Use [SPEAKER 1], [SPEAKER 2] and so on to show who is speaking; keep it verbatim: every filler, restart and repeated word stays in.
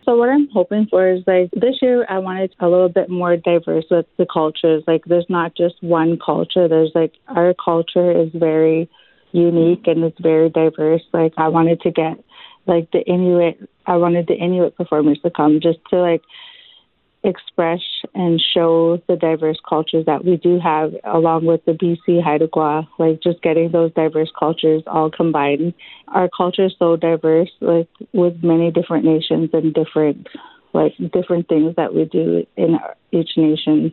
[SPEAKER 1] So what I'm hoping for is like this year I wanted a little bit more diverse with the cultures. Like there's not just one culture. There's like our culture is very unique and it's very diverse. Like I wanted to get like the Inuit, I wanted the Inuit performers to come just to like express and show the diverse cultures that we do have, along with the B C Haida Gwa, like just getting those diverse cultures all combined. Our culture is so diverse, like with many different nations and different, like different things that we do in our, each nation.